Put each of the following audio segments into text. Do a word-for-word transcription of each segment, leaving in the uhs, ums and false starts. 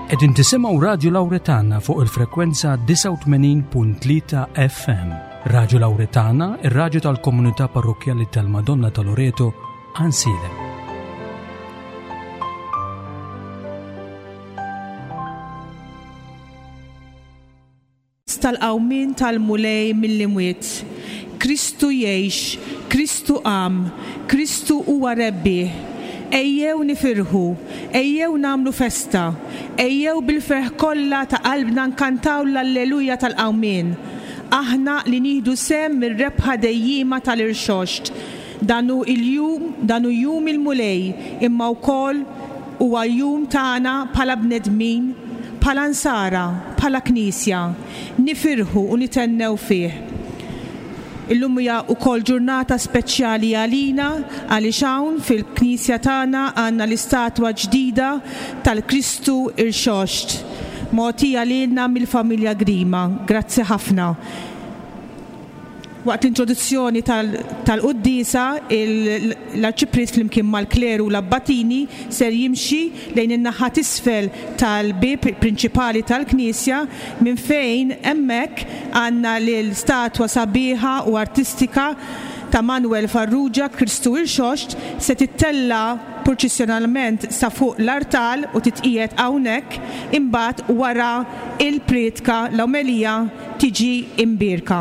Qed intisimgħu Radio Lawretana fuq il-frekwenza tisa' u tmenin punt tlieta F M. Radio Lawretana, ir-radju tal-Komunità Parrokjali tal-Madonna ta' Loreto, Ansile. Tal-qawmin tal-mulej mill-imwiet. Kristu jgħix, Kristu qam, Kristu huwa rebbieħ. Ejjew nifirħu, ejjew namlu festa, ejjew bil-ferħ kollha ta' qalbna nkantaw l-alleluja tal-qawmin. Aħna li nieħdu sem mir-rebħa dejjima tal-irxoxt. Danu il-jum, danu jum il-mulej, imma wkoll huwa jum tagħna bħala bnedmin, bħala nsara, bħala knisja, nifirħu u nitennew fih. Illum hija wkoll ġurnata speċjali għalina għaliex hawn fil-knisja tagħna għandna l-istatwa ġdida tal-Kristu irxoxt. Mogħtija lilna mill-familja Grima. Grazzi ħafna. Waqt l-introduzzjoni tal-Quddisa, l-Arċipriest flimkien mal-Kleru l-Abbatini ser jimxi lejn in-naħa t'isfel tal-bib prinċipali tal-Knisja minn fejn hemmhekk għandna l-statwa sabiħa u artistika ta' Manuel Farrugia Kristu irxoxt se tittella proċessjonalment sa fuq l-artal u titqiegħed hawnhekk imbagħad wara il-pretka l-omelija tiġi imbierka.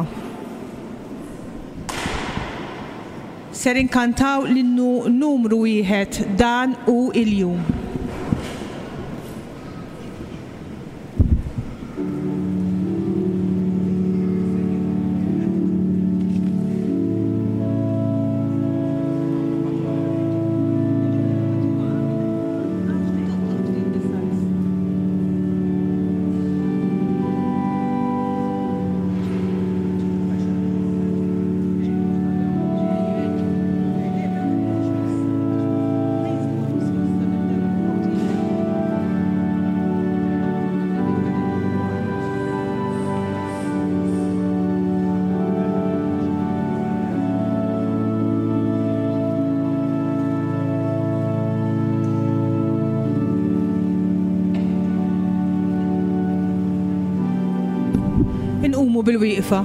Ser inkantaw l-innu numru wieħed dan u il-jum. Inqumu bil-wieqfa.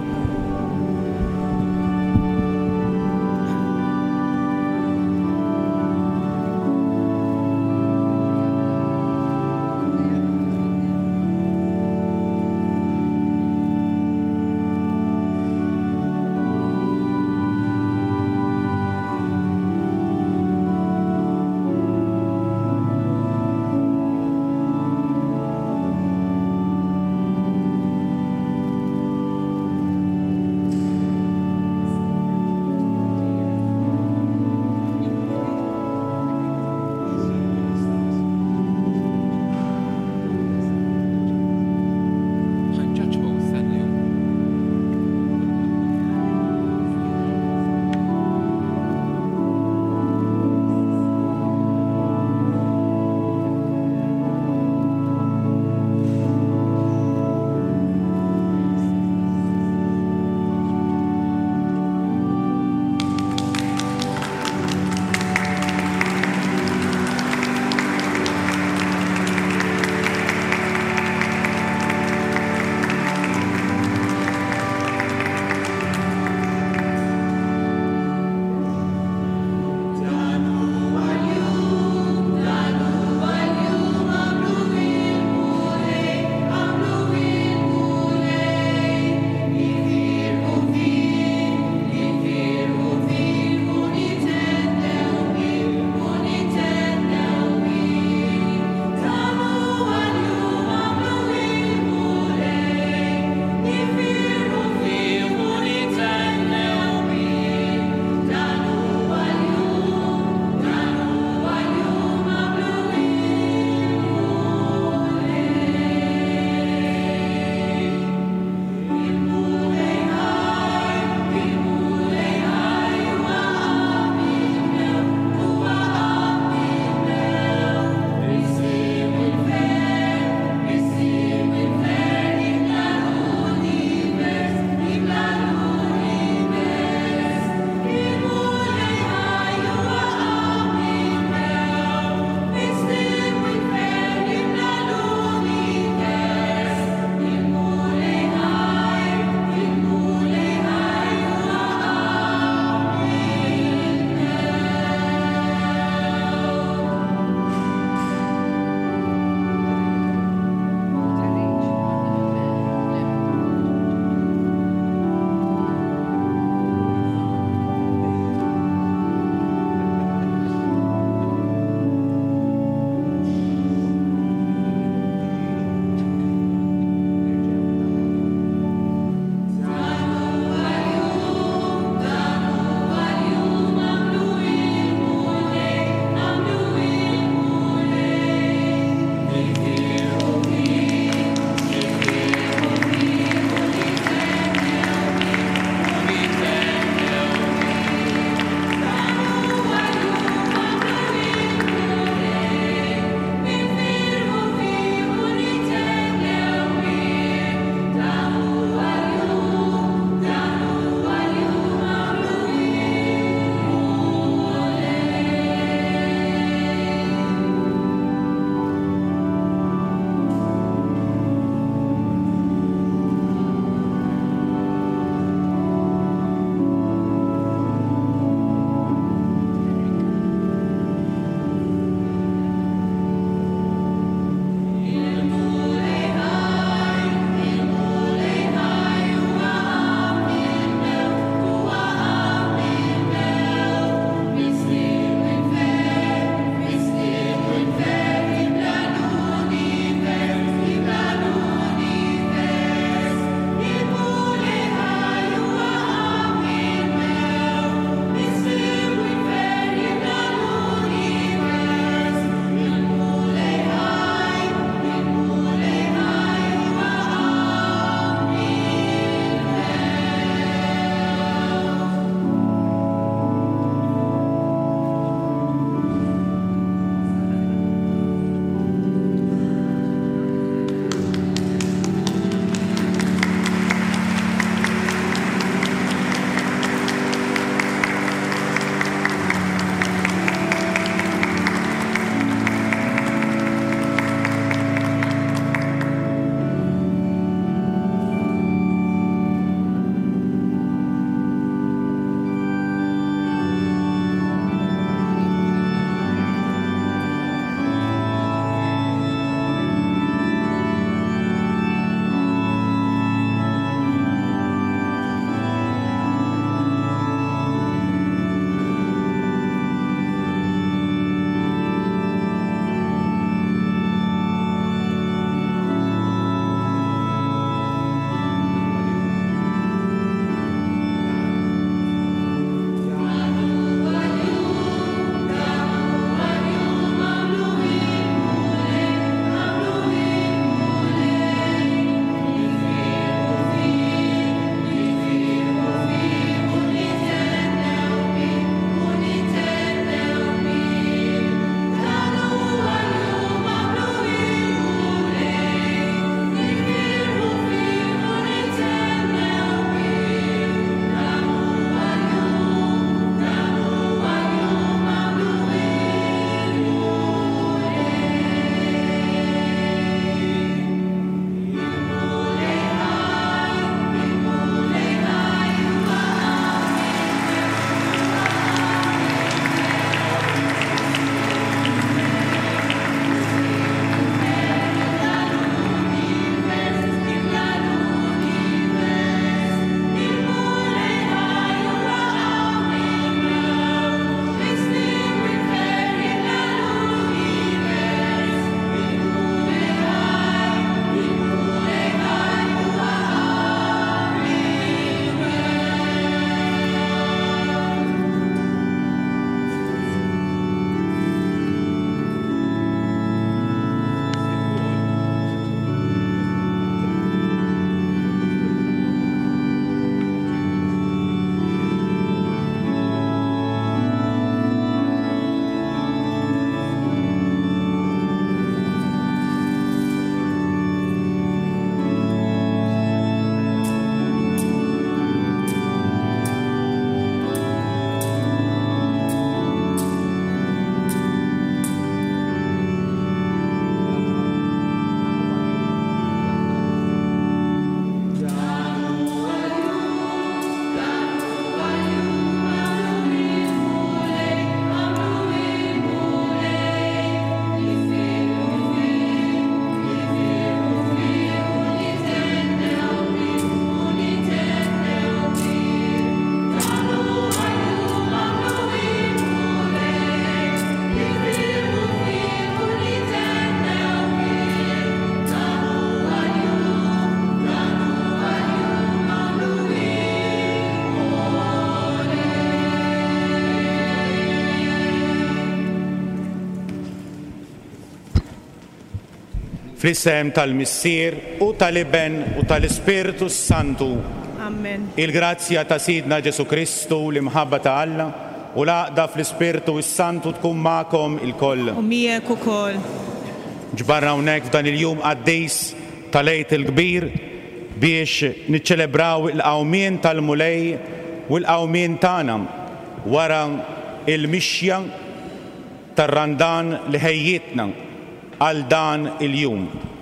Fl-isem tal-Missier u tal-Iben u tal-Ispiritu Santu. Amen. Il-grazzja ta' Sidna Ġesu Kristu l-imħabba ta' Alla u l-għaqda fl-Ispiritu Santu tkun ma'kom il-koll. U miegħek ukoll. Ġbarna hawnhekk f'dan il-jum qaddejs tal-Għid il-Kbir biex niċċelebraw il-qawmien tal-mulej u l-qawmien tagħna wara il-mixja tar-randan li ħejjitna għal dan il-jum.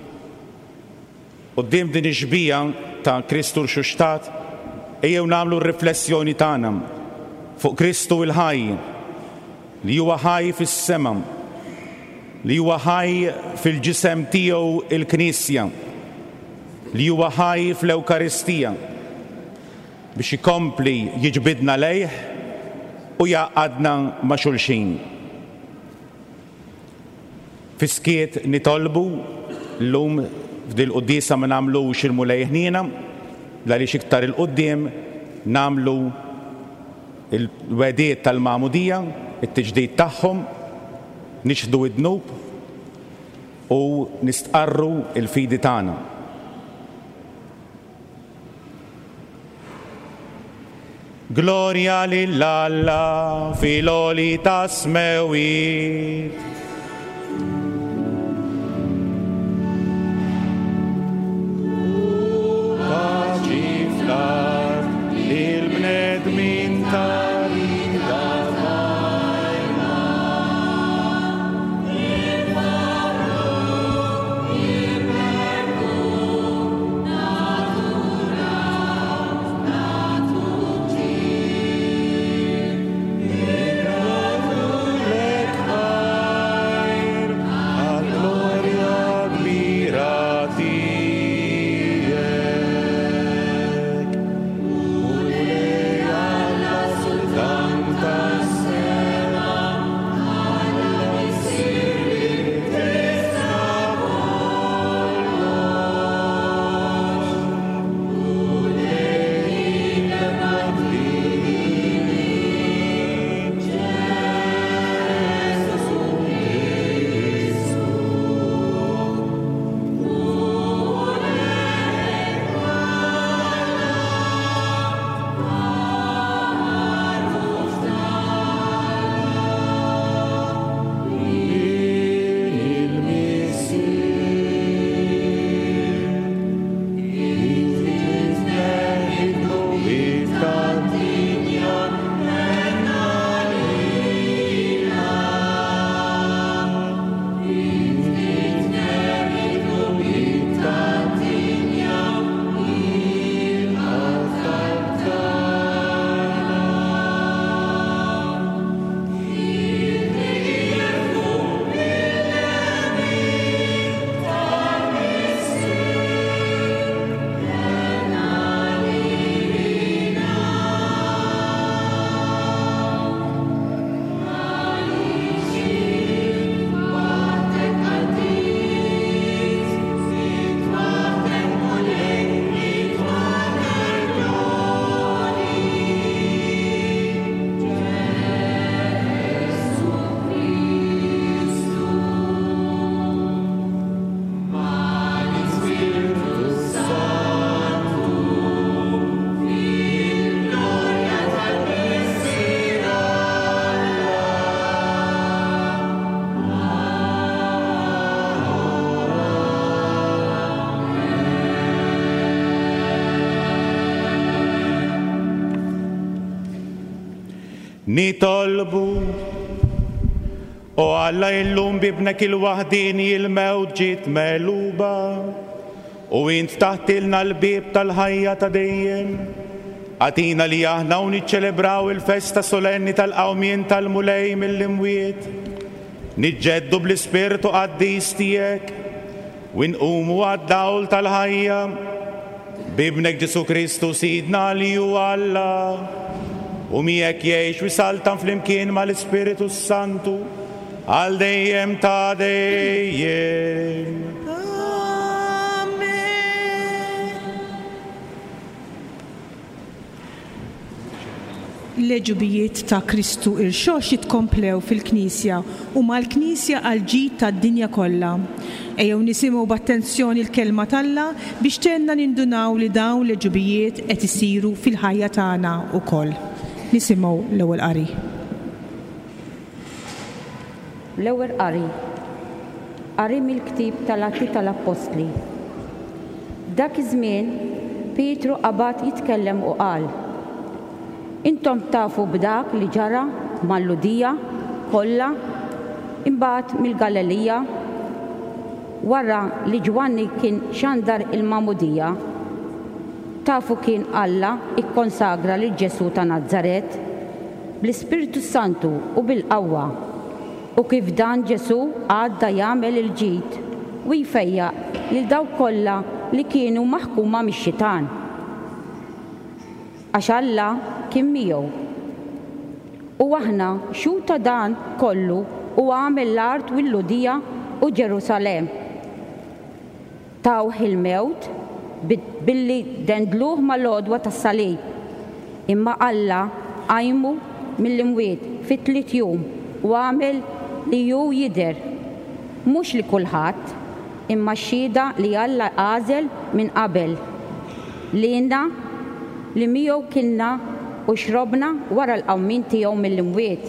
Qudiem din ix-xbija ta' Kristu l-Xuxtat ejjew nagħmlu r-riflessjoni tagħna fuq Kristu il-ħaj li huwa ħaj fis-sema, li huwa ħaj fil-ġisem tiegħu il-Knisja, li huwa ħaj fl-Ewkaristija biex ikompli jiġbidna lejh u jaqgħadna ma' xulxin. Fiskiet nitolbu l-lum f'dil qudiesa ma nagħmlux il-mulej ħniena għaliex iktar il-qudiem nagħmlu il-wediet tal-Magħmudija, it-tiġdid tagħhom, nixħdu id-dnub u nistqarru il-fidi tagħna. Glorja lill-Alla fil-għoli ta' smewiet. Nitolbu u Alla illum bibnek il-waħdini il-mewt ġiet meluba u int taħtilna l-bib tal-ħajja ta' dejjem. Għatina li aħna u niċċelebraw il-festa solenni tal-qawmien tal-mulej mill-imwiet. Niġġeddu bl-ispirtu qaddis tiegħek u nqumu għad-dawl tal-ħajja bibnek Ġesu Kristu Sidna li huwa Alla u miegħek jgħix u jsaltan flimkien mal-Ispiritu Santu għal dejjem ta' dejjem. il-leġubijiet ta' Kristu irxox jitkomplew fil-Knisja u mal-Knisja għal-ġid tad-dinja kollha. Ejjew nisimgħu b'attenzjoni l-kelma t'Alla biex tenna nindunaw li dawn l-leġubijiet qed isiru fil-ħajja tagħna wkoll. Nisimgħu l-ewwel qari. L-ewwel qari. Qari mill-ktieb tal-Atti tal-Apostli. Dak iż-żmien Pietru qabad jitkellem u qal: Intom tafu b'dak li ġara mal-Ludija kollha imbagħad mill-Galilija wara li Ġwanni kien xandar il-Mamudija. Tafu kien Alla ikkonsagra lil Ġesu ta' Nażaret bl-Ispiritu Santu u bil-qawwa u kif dan Ġesu għadda jagħmel il-ġid u jfejjaq lil dawk kollha li kienu maħkuma mix-xitan. Għax Alla kien miegħu. U aħna xuta dan kollu u għamel l-art u l-Ludija u Ġerusalem. Tawh il-mewt billi dendluh mal-għodwa tas-salib. Imma Alla għajmu mill-imwiet fit-tliet jum u għamel li ju jidher mhux li kulħadd imma x-xhieda li Alla għażel minn qabel lilna li miegħu kienna u xrobna wara l-qawmin tiegħu mill-imwiet.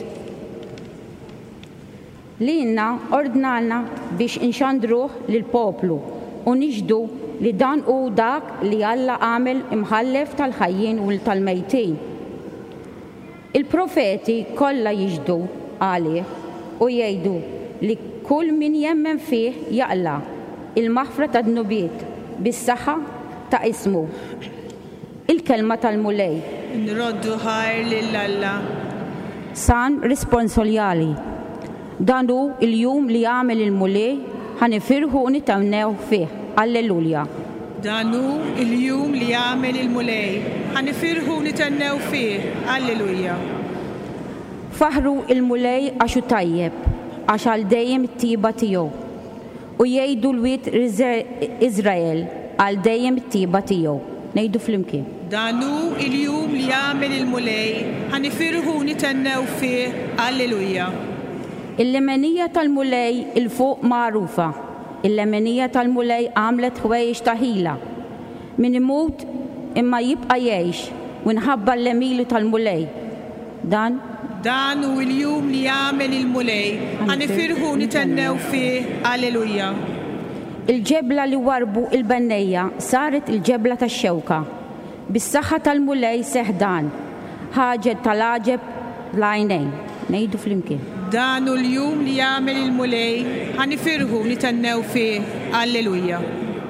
Lilna ordnalna biex inxandruh lill-poplu u niġdu li dan hu dak li Alla għamel imħallef tal-ħajjin u tal-mejtin. Il-profeti kollha jiġdu għalih u jgħidu li kull min jemmen fih jaqla il-maħfra tad-dnubiet bis-saħħa ta' ismu. Il-kelma tal-mulej. Nroddu ħajr lill-Alla. San responsoljali. Dan hu il-jum li jagħmel il-mulej ħanifirħu u nitawnew fih. Alleluja. Dan hu il-jum li jagħmel il-mulej ħanifirħu u nitannew fih. Alleluja. Faħru il-mulej għaxu tajjeb għax għal dejjem it-tiba tiegħu u jgħidu l-wiet Iżrael għal dejjem it-tiba tiegħu. Ngħidu flimkien. Dan hu il-jum li jagħmel il-mulej ħanifirħu u nitannew fih. Alleluja. Il-lemenija tal-mulej il-fuq magħrufa. Il-lemenija tal-mulej għamlet ħwejjex ta' ħila. Min imut imma jibqa' jgħix u nħabba l-lemilu tal-mulej. Dan Dan hu il-jum li jagħmel il-mulej ħanifirħu u nitannew fih. Alleluja. Il-ġebla li warbu il-bennejja saret il-ġebla tax-xewka. Bis-saħħa tal-mulej seħdan ħaġet tal-aġeb l-għajnejn. Ngħidu flimkien. Dan hu l-jum li jagħmel il-mulej ħanifirħu u nitannew fih. Alleluja.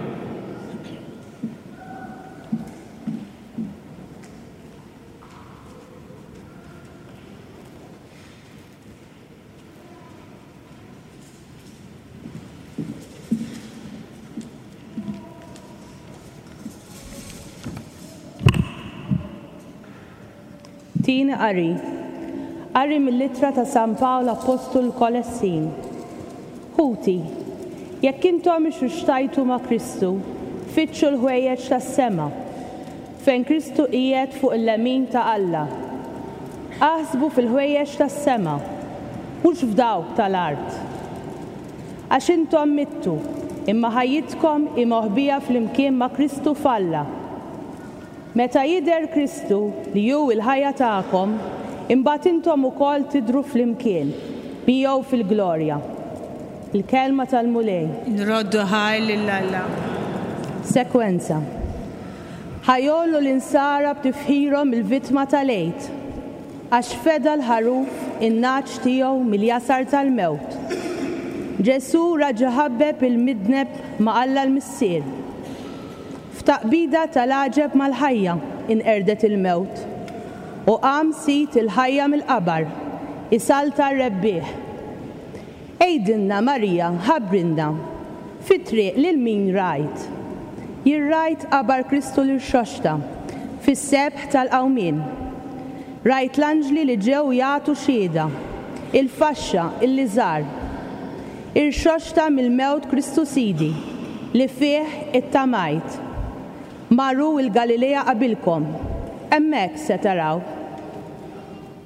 Tieni qari. Qari mill-Littra ta' San Pawl Apostol Kolessin. Ħuti, jekk intom ixruxtajtu ma' Kristu, fitxu l-ħwejjeġ tas-sema, fejn Kristu qiegħed fuq il-lemin ta' Alla. Aħsbu fil-ħwejjeġ tas-sema, mhux f'dawk tal-art. Għax intom mittu, imma ħajjitkom imoħbija flimkien ma' Kristu f'Alla. Meta jidher Kristu li hu l-ħajja tagħkom, imbagħad intom ukoll tidhru flimkien miegħu fil-glorja. Il-kelma tal-mulej. Nroddu ħajr lill-Alla. Sekwenza. Ħajollu l-insara b'tifħirhom il-vittma tal-għejd għax feda l-ħaruf in-naċ tiegħu mill-jasar tal-mewt. Ġesu raġa ħabbeb il-midneb ma' Alla l-missier. F'taqbida tal-aġeb mal-ħajja inqerdet il-mewt u qam sit il-ħajja mill-qabar isalta r-rebbieħ. Ejdinna Marija ħabbrinna fit-triq lil min rajt. Jirrajt qabar Kristu l-xoxta fis-sebħ tal-qawmien. Rajt l-anġli li ġew jagħtu xhieda, il-faxxa illi żar. Ir-xoxta mill-mewt Kristu Sidi li fih it-tamajt. Marru il-Galilea qabilkom, hemmhekk se taraw.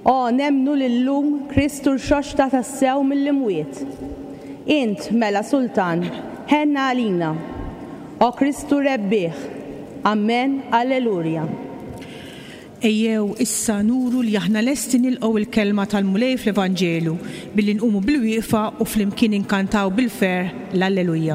O nemnu l-lum Kristu l-xoxta tassew mill-imwiet. Int mela Sultan, ħenna għalina. O Kristu rebbieħ. Amen, alleluja. Ejjew issa nuru li aħna lesti nilqgħu il-kelma tal-mulej fl-Evanġelu billi nqumu bil-wieqfa u flimkien inkantaw bil-fer l-Alleluja.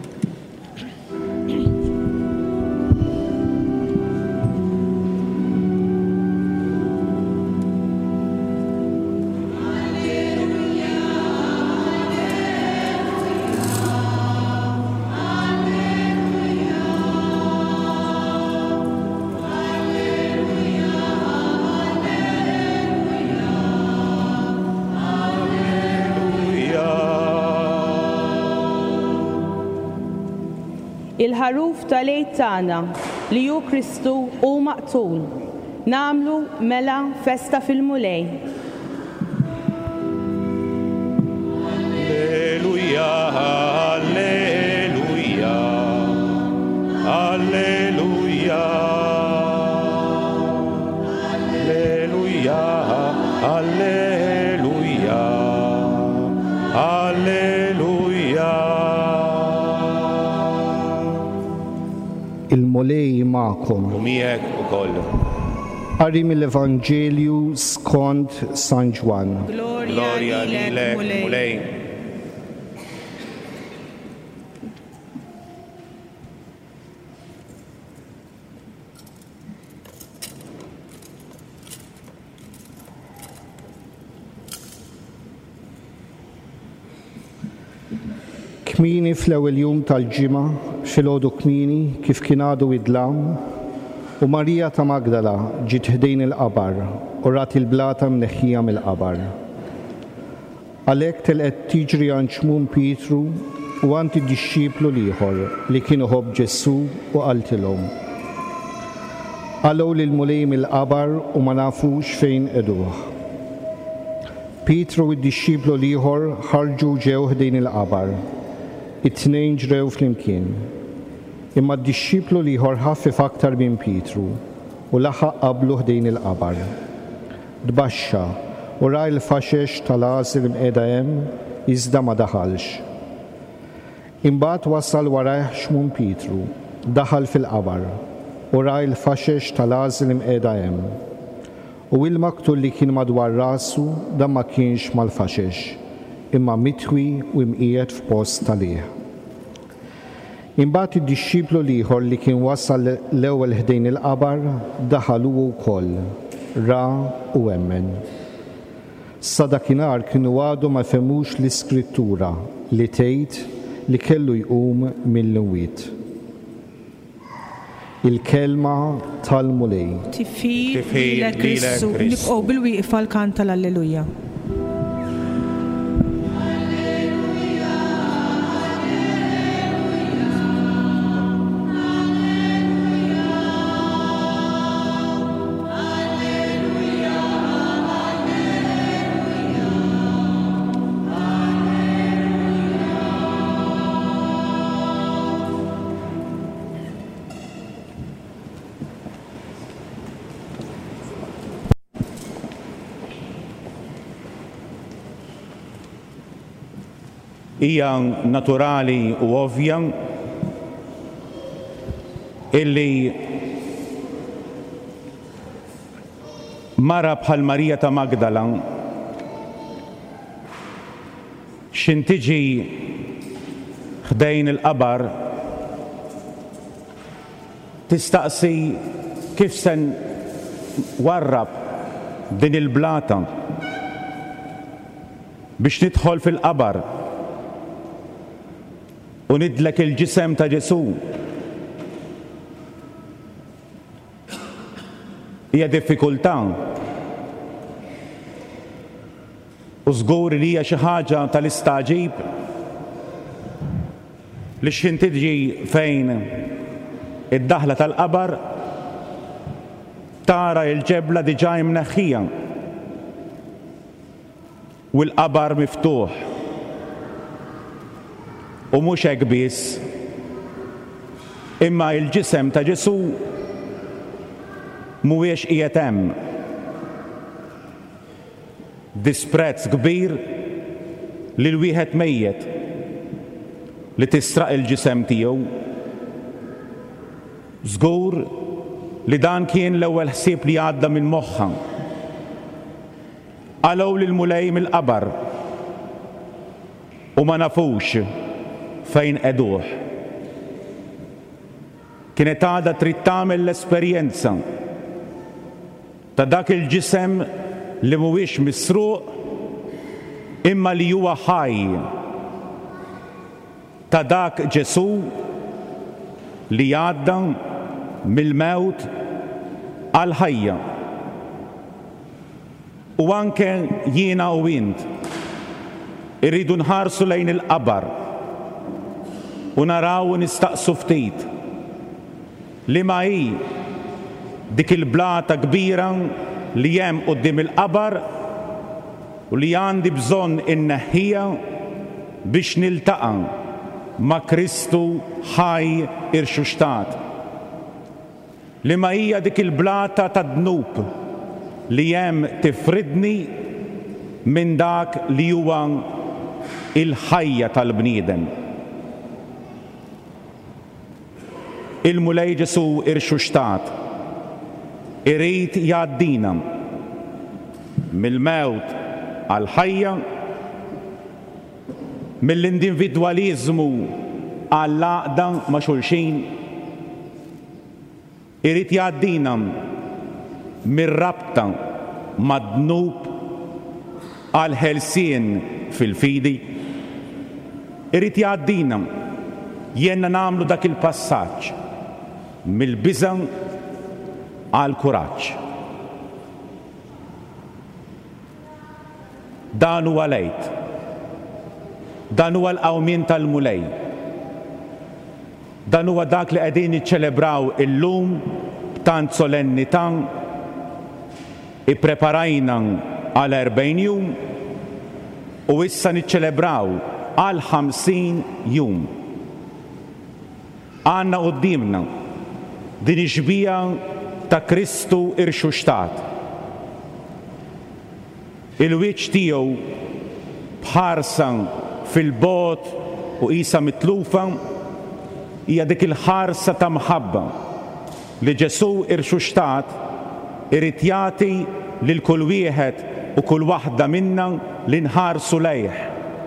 Il-ħaruf tal-lejt tagħna li hu Kristu u maqtul. Namlu mela festa fil-mulej. Alleluja, alleluja, alleluja, alleluja, alleluja, alleluja. Il-mulej ma'kom. U miegħek ukoll. Qari mill-Evanġelju skont San Ġwan. Glorja lilek, mulej. Kmini fl-ewwel jum tal-ġimgħa filgħodu kmini kif kien għadu idlam u Marija ta' Magdala ġiet ħdejn il-qabar u rat il-blata mneħħija mill-qabar. Għalhekk telqet tiġri għand xmum Pietru u għand id-dixxiplu ieħor li kienu ħobb Ġesu u qaltilhom. Għalgħu lill-mulej mill-qabar u ma nafux fejn qeduh. Pietru u d-dixxiplu ieħor ħarġu ġew ħdejn il-qabar. It-tnejn ġrew flimkien. Imma d-dixxiplu ieħor ħaffef aktar minn Pietru u laħaq qablu ħdejn il-qabar. Tbaxxa u ra l-faxex tal-għażel mqiegħda hemm iżda ma daħalx. Imbagħad wasal warajh xmum Pietru, daħal fil-qabar u ra l-faxex tal-għażel mqiegħda hemm. U il-maqtul li kien madwar rasu dan ma kienx mal-faxex, imma mitwi u mqiegħed f'post talih. Imbagħad id-dixxiplu ieħor li kien wassal l-ewwel ħdejn il-qabar daħal huwa wkoll, ra u emmen. Sa dakinhar kienu għadu ma fehmux l-Iskrittura li tgħid li kellu jqum mill-imwiet. Il-kelma tal-mulej. Tifir lilek Kristu, nibqgħu bil-wieqfa l-kant tal-Alleluja. Hija naturali u ovvja illi mara bħal Marija ta' Magdala xintiġi ħdejn il-qabar tistaqsi kif se warrab din il-blata biex nidħol fil-qabar u nidlek il-ġisem ta' Ġesu. Hija diffikultà. U żgur li hija xi ħaġa tal-istaġib li x'intiġi fejn id-daħla tal-qabar tara l-ġebla diġà mneħħija u l-qabar miftuħ. U mhux hekk biss, imma l-ġisem ta' Ġesu mhuwiex qiegħed hemm. disprezz kbir li l-wieħed mejjed li tisraq il-ġisem tiegħu. Żgur li dan kien l-ewwel ħsieb li għadda minn moħħha. Għalgħu lil mulej mill-qabar u ma nafux fejn qeduh. Kienet għadha trid tagħmel l-esperjenza ta' dak il-ġisem li mhuwiex misruq imma li huwa ħaj, ta' dak Ġesu li għadda mill-mewt għal ħajja. U anke jiena u int irridu nħarsu lejn il-qabar u naraw u nistaqsu ftit li ma hi dik il-blata kbira li hemm quddiem il-qabar u li għandi bżonn inneħħija biex niltaqa' ma' Kristu ħaj irxuxtat. Li ma hija dik il-blata ta' dnub li hemm tifridni minn dak li huwa il-ħajja tal-bniedem. Il-mulej Ġesu irxuxtat irid jgħaddina mill-mewt għal ħajja, mill-individwaliżmu għall-għaqda ma' xulxin, irid jgħaddina mir-rabta mad-dnub għal ħelsien fil-fidi, irid jgħaddina jenna nagħmlu dak il-passaġġ mill-biża' għal kuraġġ. Dan huwa lejt, dan huwa l-qawmien tal-mulej, dan huwa dak li qegħdin niċċelebraw illum b'tant solennità, ippreparajna għal erbgħin jum u issa niċċelebraw għal ħamsin jum. Għandna qudiemna din ix-xbija ta' Kristu irxuxtat. Il-wiċċ tiegħu bħarsa fil-bot u qisha mitlufa hija dik il-ħarsa ta' mħabba li Ġesu irxuxtat irid jagħti lil kull wieħed u kull waħda minna li nħarsu lejh.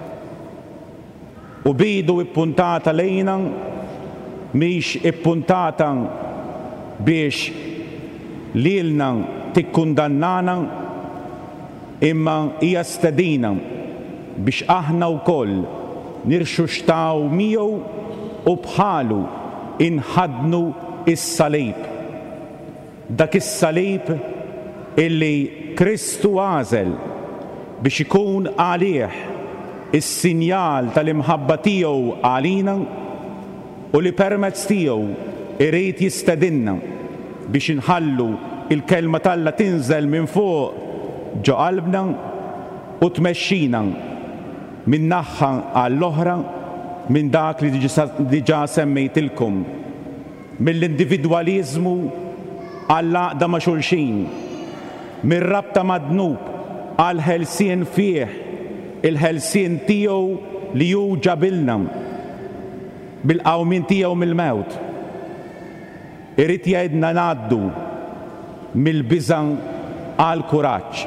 U bidu ippuntata lejna mhix ippuntata biex lilna tikkundannana, imma hija stedina biex aħna wkoll nirxuxtaw miegħu u bħalu inħadnu is-salib. Dak is-salib illi Kristu għażel biex ikun għalih is-sinjal tal-imħabba tiegħu għalina u li permezz tiegħu irid jistedinna biex inħallu il-kelma talla tinżel minn fuq ġo qalbna u tmexxina minn naħa għall-oħra minn dak li diġà semmejtilkom, mill-individwaliżmu għall-għaqda ma' xulxin, mir-rabta mad-dnub għall-ħelsien fih, il-ħelsien tiegħu li hu ġabilna bil-qawmien tiegħu mill-mewt. Irid jgħidna ngħaddu mill-biża' għal kuraġġ.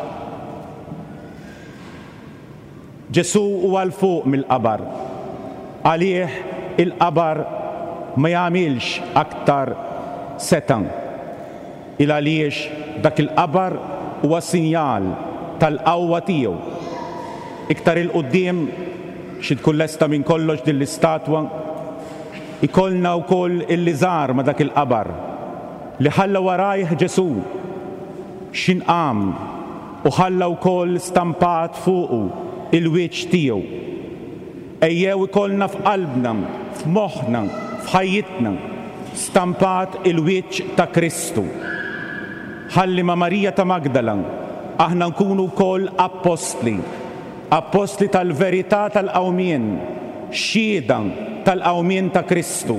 Ġesu huwa l fuq mill-qabar. Għalih il-qabar ma jagħmilx aktar seta' il għaliex dak il-qabar huwa sinjal tal-qawwa tiegħu. Iktar il-qudiem xi tkun lesta minn kollox din l-istatwa, ikollna wkoll illi żar ma' dak il-qabar li ħalla warajh Ġesu x'inqam u ħalla wkoll stampat fuqu il-wiċċ tiegħu. Ejjew ikollna f'qalbna, f'moħħna, f'ħajjitna stampat il-wiċċ ta' Kristu. Ħalli ma' Marija ta' Magdala aħna nkunu wkoll apostli, apostli tal-verità tal-qawmien, xhieda tal-qawmien ta' Kristu.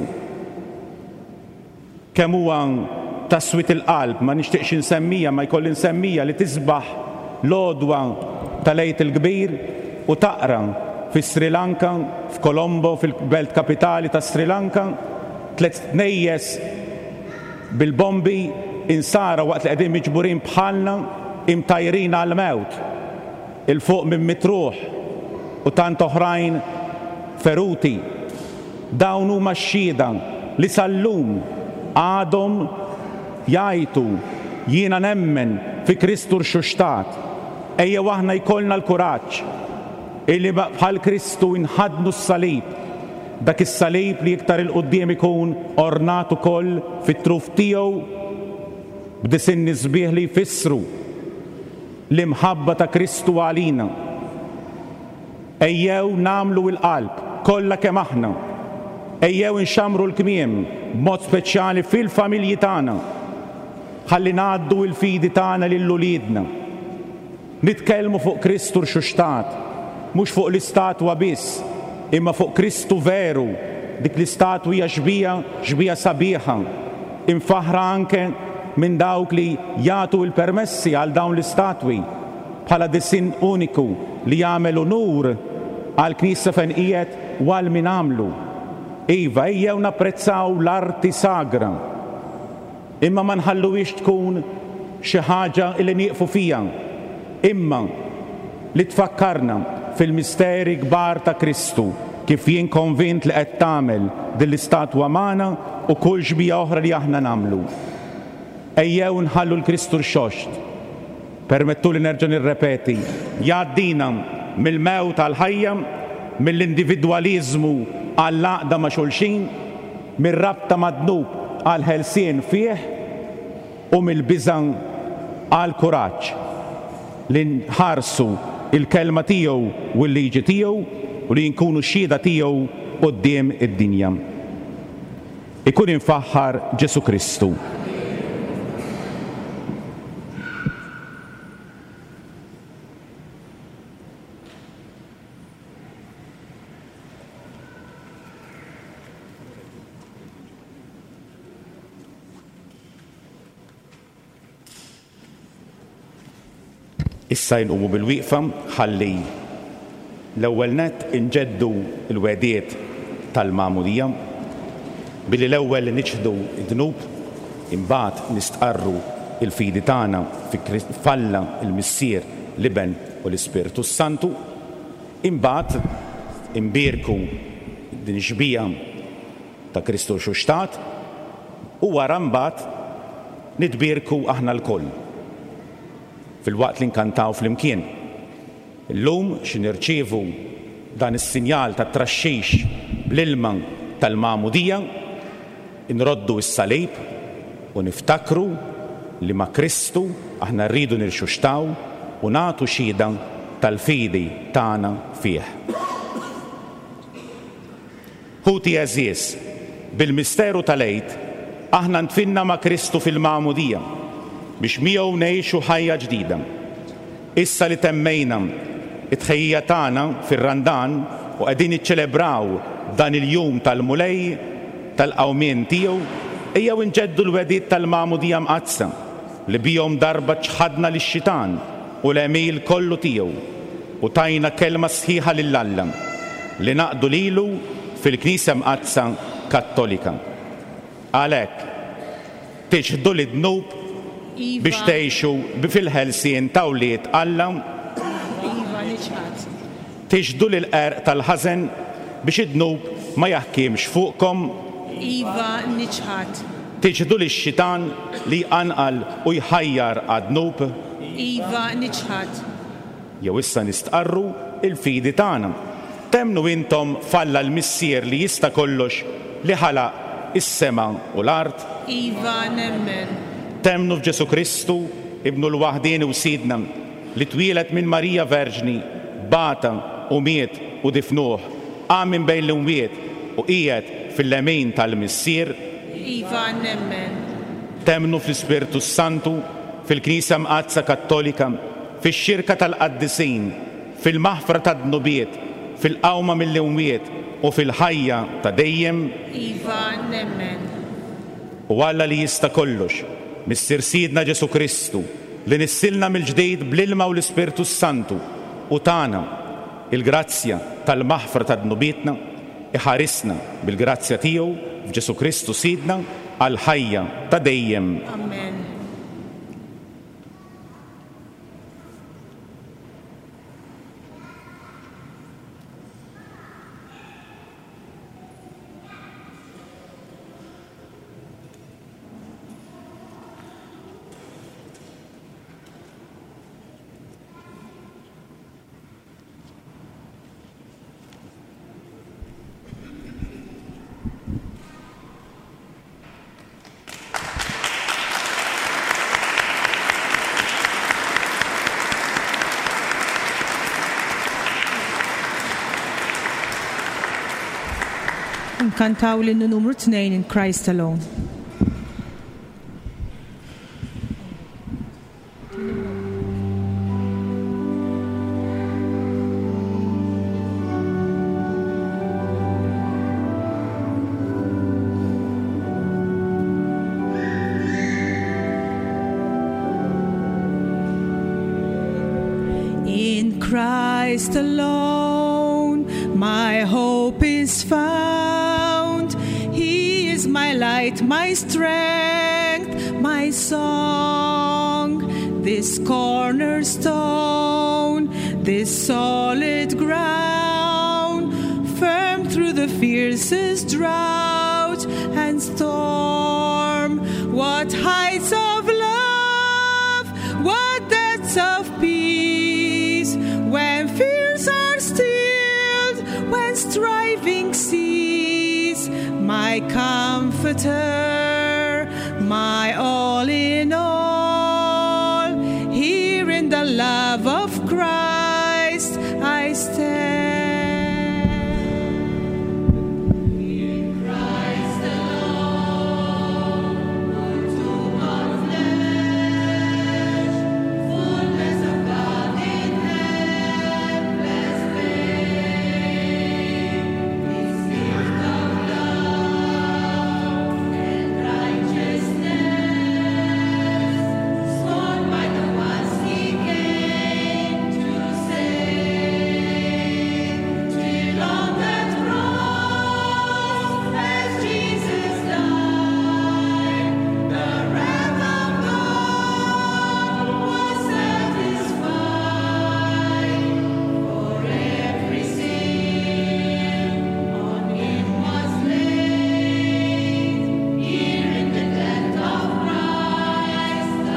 Kemm huwa taswit il-qalb, ma nixtieqx insemmija, ma jkolli nsemmija li tisbaħ l-għodwa tal-Lejt il-Kbir u taqra fi Sri Lanka, f'Kolombo, fil-belt kapitali ta' Sri Lanka, tliet tnejjes bil-bombi insara waqt li qegħdin miġburin bħalna imtajrin għal-mewt il-fuq minn Mitruħ u tant oħrajn feruti. Dawn huma x-xhieda li sal-lum għadhom jgħidu jiena nemmen fi Kristu rxuxtat. Ejjew aħna jkollna l-kuraġġ illi bħal Kristu inħadnu s-salib, dak is-salib li iktar il-qudiem ikun ornat ukoll fit-truf tiegħu b'disinni sbieħ li jfissru l-imħabba ta' Kristu għalina. Ejjew namlu l-qalb kollha kemm aħna, ejjew inxamru l-kmiem b'mod speċjali fil-familji tagħna, ħalli ngħaddu l-fidi tagħna lil uliedna. Nitkellmu fuq Kristu rxuxtat, mhux fuq l-istatwa biss, imma fuq Kristu veru, dik l-istatwa hija xbija, xbija sabiħa, infaħra anke minn dawk li jagħtu l-permessi għal dawn l-istatwi bħala disin uniku li jagħmel unur għal Knisja fejn qiegħed u għal min għamlu. Iva, ejjew napprezzaw l-arti sagra, imma ma nħalluwix tkun xi ħaġa li nieqfu fija, imma li tfakkarna fil-misteri kbar ta' Kristu, kif jien konvint li qed tagħmel din l-istatwa magħna u kull xbija oħra li aħna nagħmlu. Ejjew nħallu l-Kristu rxoxt. Permettu li nerġa' nirrepeti, jgħaddina mill-mewt għall-ħajja, mill-individwaliżmu għall-għaqda ma' xulxin, mir-rabta mad-dnub għall-ħelsien fih u mill-biżan għall-kuraġġ li nħarsu il-kelma tiegħu u l-liġi tiegħu u li nkunu xhieda tiegħu quddiem id-dinja. Ikun infaħħar Ġesu Kristu. Issa jinqumu bil-wieqfa ħalli l-ewwel nett inġeddu l-wediet tal-Magħmudija billi l-ewwel niċħdu d-dnub, imbagħad nistqarru l-fidi tagħna fi falla l-Missier l-Iben u l-Ispiritu Santu, imbagħad imbierku din xbija ta' Kristu rxuxtat u wara mbagħad nitbierku aħna l-koll fil-waqt li nkantaw fl-imkien. Illum xi nirċievu dan is-sinjal ta' traxxix bl-ilma tal-Magħmudija, inroddu s-salib u niftakru li ma' Kristu aħna rridu nirxuxtaw u nagħtu xhieda tal-fidi tagħna fih. Ħuti eżies, bil-misteru tal-Għid aħna ntfinna ma' Kristu fil-Magħmudija biex miegħu ngħixu ħajja ġdida. Issa li temmejna it-tħejjija tagħna fir-Randan u qegħdin niċċelebraw dan il-jum tal-mulej tal-qawmien tiegħu, ejjew inġeddu l-wediet tal-Magħmudija mqazza li bihom darba ċħadna lix-xitan u l-emil kollu tiegħu u tajna kelma sħiħa lill-Alla li naqdu lilu fil-Knisja mqazza Kattolika. Għalhekk tiġħdu l-dnub biex tgħixu fil-ħelsien ta' wlied Alla, tiġħdu l-qerq tal-ħażen biex id-dnub ma jaħkimx fuqkom, tiġħdu lix-xitan li jqanqal u jħajjar għad-dnub. Jew issa nistqarru il-fidi tagħna. Temnu intom falla l-Missier li jista' kollox li ħalaq is-sema u l-art. Iva nemmen. Temnu f'Ġesu Kristu, ibnu l-waħdini u sidna, li twilet minn Marija Verġni, bata u miet u difnuh, qam minn bejn l-imwiet u qiegħed fil-lemin tal-Missier. Iva nemmen. Temnu fl-Ispiritu Santu, fil-Knisja mqazza Kattolika, fix-xirka tal-qaddisin, fil-maħfra tad-dnubiet, fil-qawma mill-imwiet u fil-ħajja ta' dejjem. Iva nemmen. U Alla li jista' kollox, Missier Sidna Ġesu Kristu, li nissilna mill-ġdejd bl-ilma u l-Ispiritu Santu, u tagħna il-grazzja tal-maħfra ta' dnubietna, iħarisna bil-grazzja tiegħu f'Ġesu Kristu Sidna għal ħajja ta' dejjem. Amen. Nkantaw l-innu numru tnejn in Christ Alone. In Christ alone my hope is found. He is my light, my strength, my song. This cornerstone, this solid ground, firm through the fiercest drought and storm. What heights of love, what depths of peace, when fears are stilled, when striving cease. My comforter, my all in all, here in the love of Christ I stand. In Christ alone, for too much flesh, fullness of God in endless faith, His gift of love and righteousness, sworn by the ones He came to save. Till on that cross, as Jesus died, the wrath of God was satisfied. For every sin on Him was laid. Here in the death of Christ I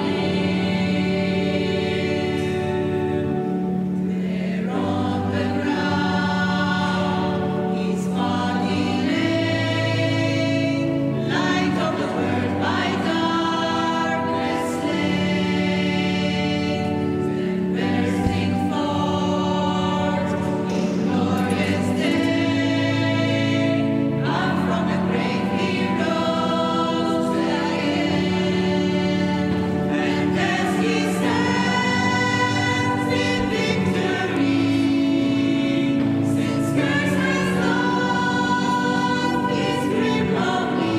live. There on the ground His body lay, light of the world by darkness slain, then bursting forth in glorious day, up from the grave He rose again. And as He stands in victory, since curse has lost His grip on me,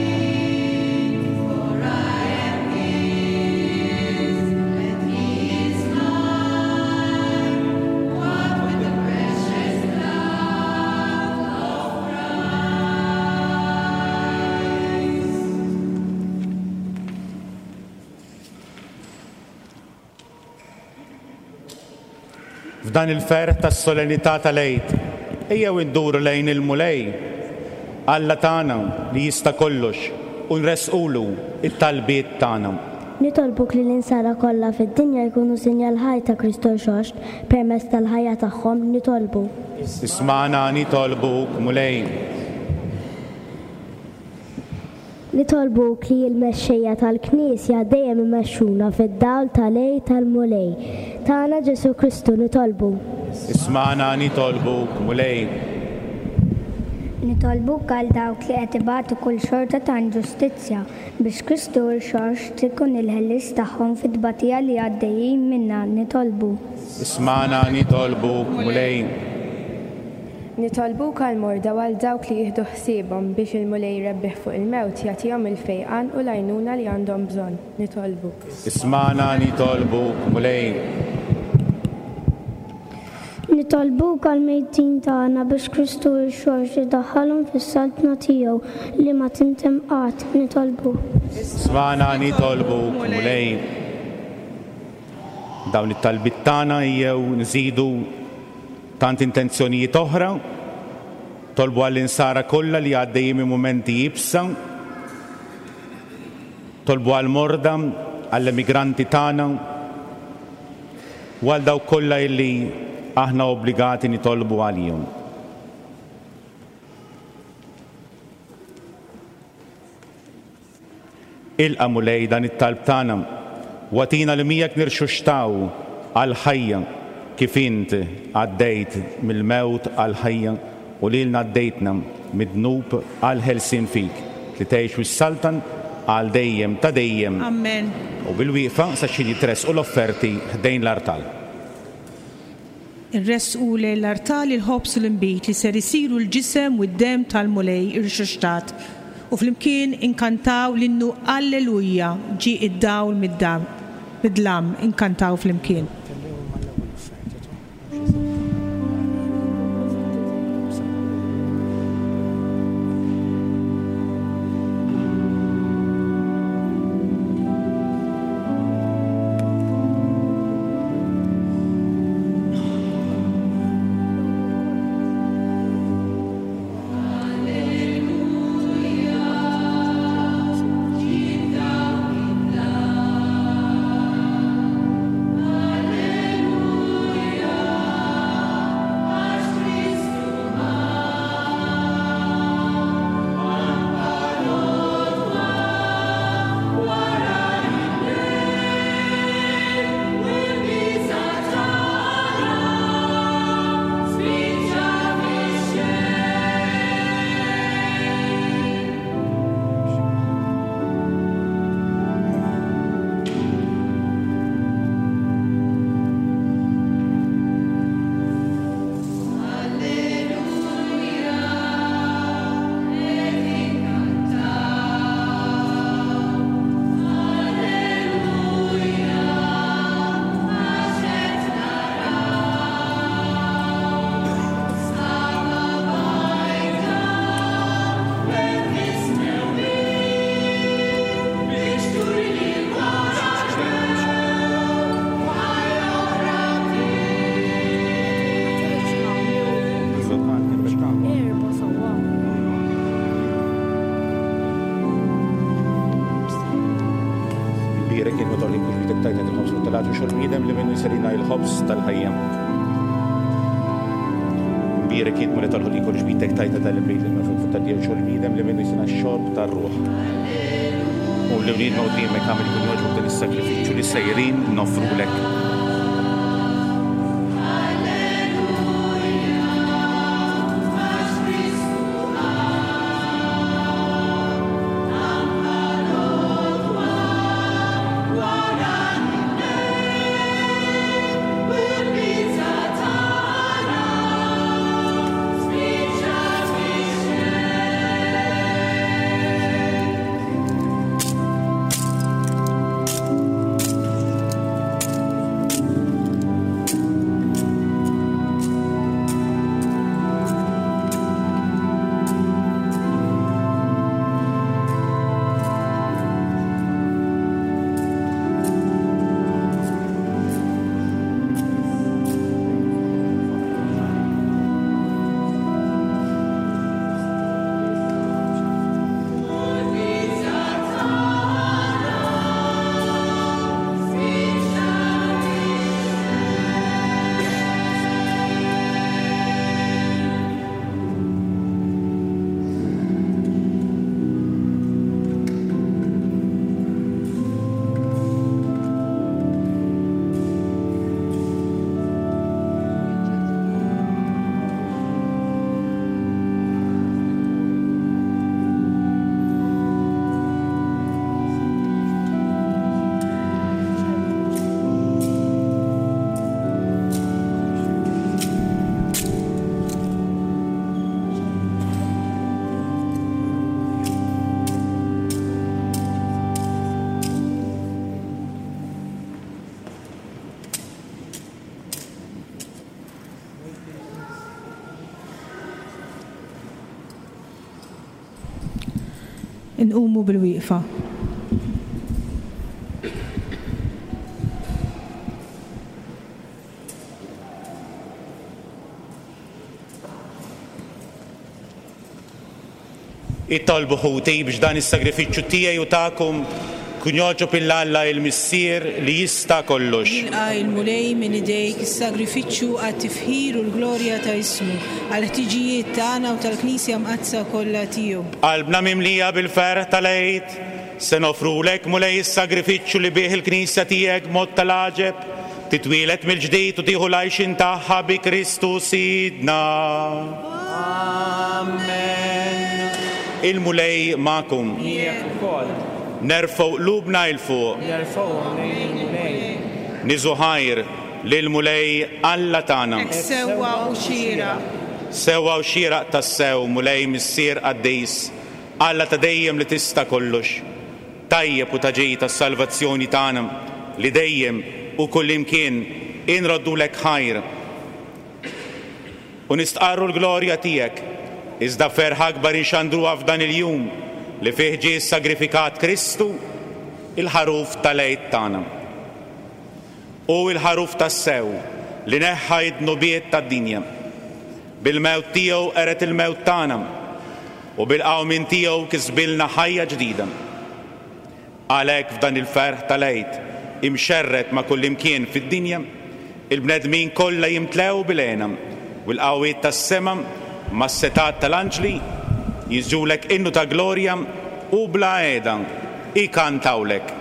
for I am His and He is mine, what with the precious blood of Christ. F'dan il-ferħ tas-solenità tal-Eid, ejjew induru lejn il-mulej Alla tagħna li jista' kollox u nresqulu it-talbiet tagħna. Nitolbuk li l-insara kollha fid-dinja jkunu sinjal ħaj ta' Kristu xoxt permezz tal-ħajja tagħhom nitolbu. Isma'na nitolbuk mulej. Nitolbuk li l-mexxejja tal-Knisja dejjem imexxuna fid-dawl tal-lej tal-mulej. Tagħna Ġesu Kristu nitolbu. Isma'na nitolbuk mulej. Nitolbuk għal dawk li qed ibagħtu kull xorta ta' inġustizzja biex Kristu l-xoxt ikun il-ħellis tagħhom fid-tbatija li għaddejjin minnha nitolbu. Isma'na nitolbuk mulej. Nitolbuk għal morda għal dawk li jieħdu ħsiebhom biex il-mulej jrebbieħ fuq il-mewt jagħtihom il-fejqan u l-għajnuna li għandhom bżonn. Nitolbu. Isma'na nitolbuk mulej. Nitolbuk għal-mejtin tagħna biex Kristu r-xorx idaħħalhom fis-saltna tiegħu li ma tintem qatt nitolbu. Smana nitolbu mulej dawn it-talbit tagħna jew nżidu tant intenzjonijiet oħra, tolbu għall-insara kollha li għaddejjin mumenti jibsa, tolbu għall-morda, għall-immigranti tagħna, u għal dawk kollha illi aħna obbligati nitolbu għalihom. Ilqa' mulej dan it-talb tagħna u għatina li miegħek nirxuxtaw għall-ħajja kif int għaddejt mill-mewt għall-ħajja u lilna għaddejtna mid-dnub għall-ħelsien fik li tgħix wis-saltan għal dejjem ta' dejjem. Amen. U bil-wieqfa sa xi jitresqu l-offerti ħdejn l-artal. Irresqu lejn l-artal il-ħobs u l-imbit li ser isiru l-ġisem u d-dem tal-mulej irxuxtat u flimkien inkantaw l-innu Alleluja ġi id-dawl mid-dlam inkantaw flimkien. il-ħobs tal-ħajja. Mbirek jint ma li talħu li kolġ bitek tajta tal-ibrejt li mafut tal-djer xol bidem li minnu jisina xorb tal-ruħ. U li vlid mawdin mek għamil kun joġbu tal-sakrifiċu li sejrin nofru lek. nqumu bil-wieqfa. It-tolbu ħuti biex dan is-sagrifiċċju tiegħi u tagħkom kun joġob il-Alla il-missier li jista' kollox. Jilqa' il-mulej minn idejk is-sagrifiċċju għat-tifħir u l-glorja ta' ismu għal ħtiġijiet tagħna u tal-Knisja mqazza kollha tiegħu. Qalbna mimlija bil-ferħ tal-Għid se nofrulek mulej is-sagrifiċċju li bih il-Knisja tiegħek mod tal-għaġeb titwielet mill-ġdid u tieħu l-għajxin tagħha bi Kristu Sidna. Amen. Il-mulej ma'kum. Nerfgħu qlubna il fuq. Niżuħajr lil-mulej Alla tagħna. Sewwa u xieraq. Sewwa u xieraq tas-sew mulej missier qaddejs Alla ta' dejjem li tista' kollox. Tajjeb u taġej tas-salvazzjoni tagħna li dejjem u kullimkien inroddulek ħajr. U nistqarru l-glorja tiegħek. Iżda ferħ akbar inxandruha f'dan il-jum li fih ġie sagrifikat Kristu il-ħaruf tal-Għid tagħna. U il-ħaruf tas-sew li neħħa id-nubiet tad-dinja. Bil-mewt tiegħu qeret il-mewt tagħna u bil-qawmin tiegħu kisbilna ħajja ġdida. Għalhekk f'dan il-ferħ tal-Għid imxerret ma' kullimkien fid-dinja il-bnedmin kollha jimtlew bil-għena u l-qawwiet tas-sema ma' s-setat tal-anġli jiżġulek innu ta' glorja u bla għeda ikantawlek.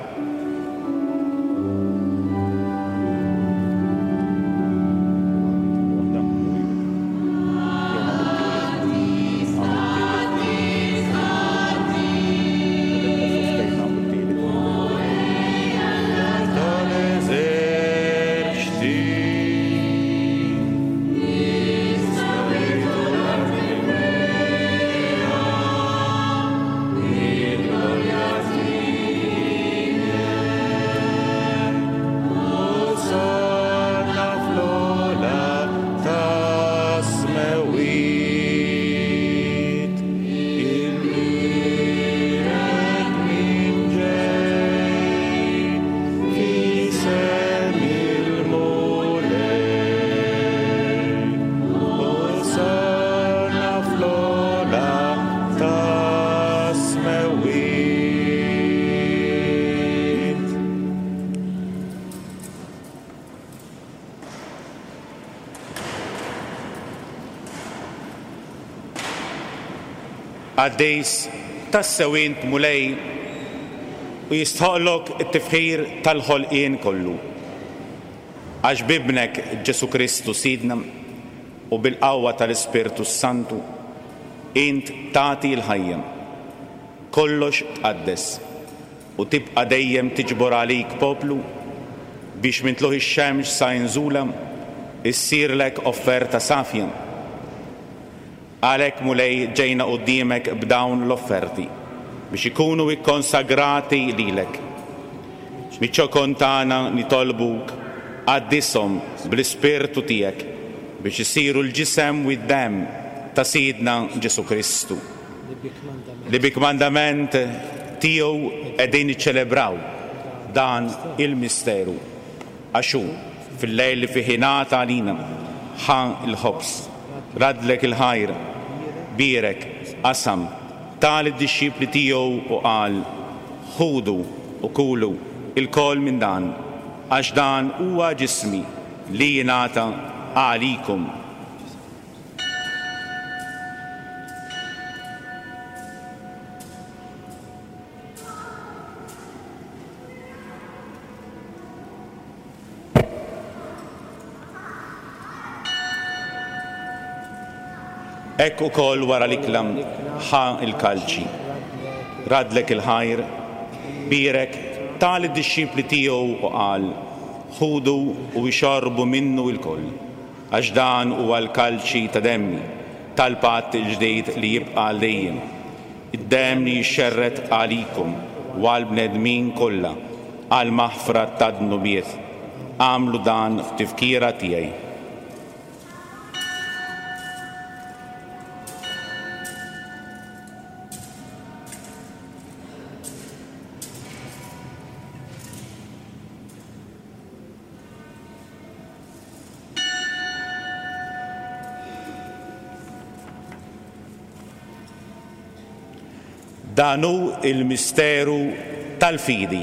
Għaddejs tas-sewint mulej u jistħoqlok it-tifħir tal-ħolqien kollu. Għax bibnek Ġesu Kristu Sidna u bil-qawwa tal-Ispirtu Santu int tagħti l-ħajja. Kollox tqaddes u tibqa' dejjem tiġbor għalik poplu biex mintluħ ix-xemx sa jinżula issirlek offerta safja. Għalhekk mulej ġejna quddiemek b'dawn l-offerti biex ikunu ikkonsagrati lilek. Miċ-ċokon tagħna nitolbuk għaddishom bl-Ispirtu tiegħek biex isiru l-ġisem u d-demm ta' Sidna Ġesu Kristu. Li bi kmandament tiegħu qegħdin niċċelebraw dan il-misteru. Għaxu fil-lejl li fih ingħata għalina ħa il-ħobs. Radlek il-ħajr, birek, qasam, tal id-disċipli tiegħu u qal, ħudu u kulu il-kol minn dan, għax dan huwa ġismi li jingħata għalikum. Ekk ukoll wara l-iklam ħa il-kalċi. Radlek il-ħajr, birek, tal id-disċipli tiegħu u qal, ħudu u jxorbu minnu il-koll. Għax dan huwa l-kalċi ta' demmi, tal-patt il-ġdejd li jibqa' dejjem. Id-demm li jxerret għalikum u għall-bnedmin kollha għal maħfra tad-dnubiet. Għamlu dan f'tifkira tiegħi. danu il-misteru tal-fidi.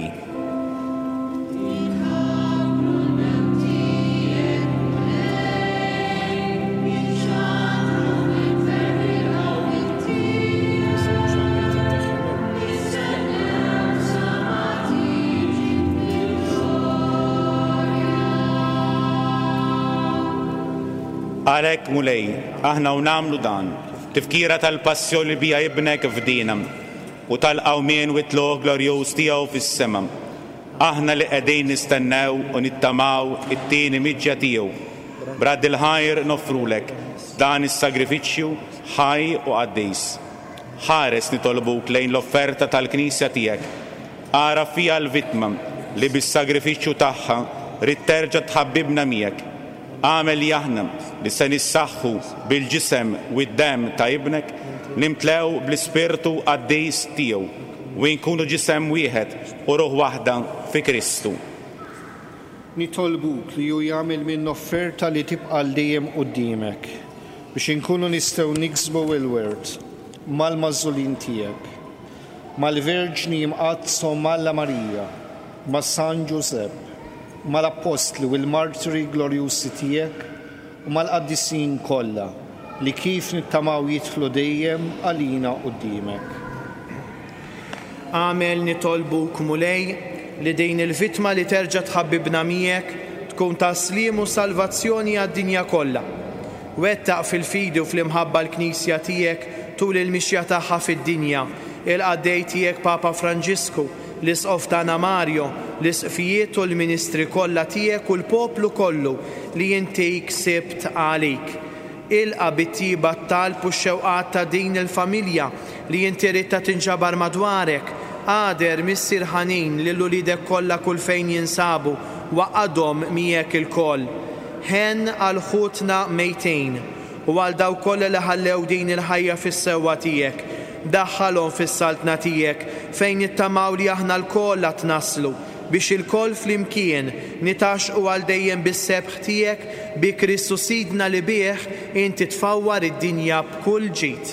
Għalek mulej, aħna u namlu dan, tifkira tal-passjoni li bija ibnek f'dina u tal-qawmien u t-loħ glorjuż tiegħu fis-sema. Aħna li qegħdin nistennew u nittamaw it-tieni miġġa tiegħu. Brad il-ħajr nofrulek dan is-sagrifiċċju ħaj u qaddis. Ħares nitolbuk lejn l-offerta tal-Knisja tiegħek. Ara fija l-vittma li bis-sagrifiċċju tagħha rid terġa' tħabbibna miegħek. Għamel jaħna li se nissaħħu bil-ġisem u d-dem ta' ibnek nimtlew bl-ispirtu qaddis tiegħu u nkunu ġisem wieħed u ruħ waħda fi Kristu. Nitolbuk li ju jagħmel minn offerta li tibqa' dejjem quddiemek biex inkunu nistgħu niksbu l-wert mal-mażulin tiegħek, mal-Verġni mqaddsa Malla Marija, ma' San Ġusepp, mal-Apostli u l-Martiri glorjużi tiegħek u mal-qaddisin kollha li kif nittamaw jidħlu dejjem għalina quddiemek. Għamel nitolbuk mulej li din il-vittma li terġa' tħabbibna miegħek tkun taslim u salvazzjoni għad-dinja kollha. Wettaq fil-fidi u fl-imħabba l-Knisja tiegħek tul il-mixja tagħha fid-dinja, il-qaddej tiegħek Papa Franġisku, l-isqof tagħna Mario, l-isqfijiet u l-ministri kollha tiegħek u l-poplu kollu li inti ksibt għalik. Ilqa bit-tiba t-talb u x-xewqat ta' din il-familja li inti rid tinġabar madwarek. Għader missier ħanin lil ulidek kollha kull fejn jinsabu waqadhom miegħek il-koll. Ħen għal ħutna mejtejn u għal daw kollha li ħallew din il-ħajja fis-sewwa tiegħek. Daħħalhom fis-saltna tiegħek fejn nittamaw li aħna l-koll qed naslu biex il-koll flimkien nitaxqu għal dejjem bis-sebħ tiegħek bi Kristu sidna li bih inti tfawwar id-dinja b'kull ġid.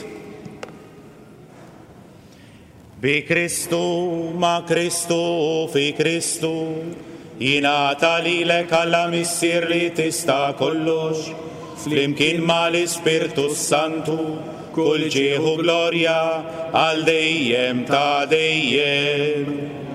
Bi Kristu, ma' Kristu u fi Kristu, jingħata lilek Alla missier li tista' kollox, flimkien mal-Ispirtu Santu, kull ġieħu glorja għal dejjem ta' dejjem.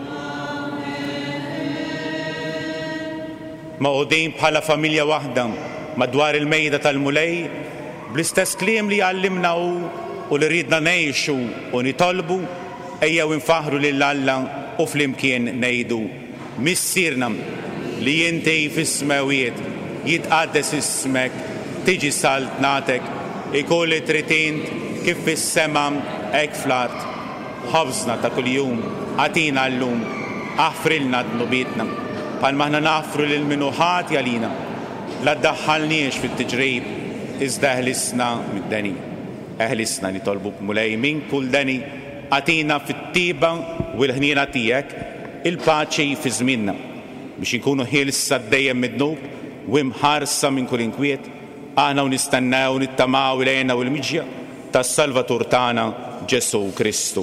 Maqudin bħala familja waħda madwar il-mejda tal-mulej bl-istess kliem li għallimna u li ridna ngħixu u nitolbu ejjew infaħru lil Alla u flimkien ngħidu missierna li inti fis-smawiet jitqaddes ismek tiġi saltnatek ikun li tritint kif fis-sema hekk fl-art. Ħobżna ta' kuljum għatina llum aħfrilna d-nubietna bħal maħna nafru lil minu ħati għalina la ddaħħalniex fit-tiġrib iżda eħlisna mid-deni. Eħlisna li tolbuk mulej minn kull deni għatina fit-tiba u l-ħniena tiegħek il-paċi fi żmienna biex inkunu ħilsa dejjem mid-dnub u imħarsa minn kull inkwiet. Aħna u nistennew nittamaw ilejna u l-miġja tas-Salvatur tagħna Ġesu Kristu.